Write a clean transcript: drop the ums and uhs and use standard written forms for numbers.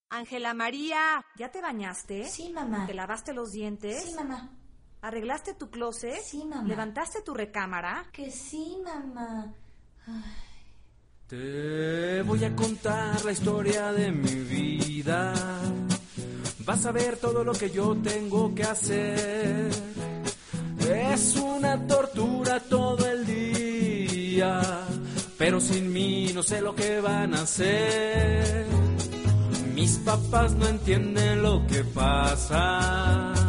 Ángela María, ¿ya te bañaste? Sí, mamá. ¿Te lavaste los dientes? Sí, mamá. ¿Arreglaste tu closet? Sí, mamá. ¿Levantaste tu recámara? Que sí, mamá. Ay. Te voy a contar la historia de mi vida. Vas a ver todo lo que yo tengo que hacer. Es una tortura todo el día, pero sin mí no sé lo que van a hacer. Mis papás no entienden lo que pasa.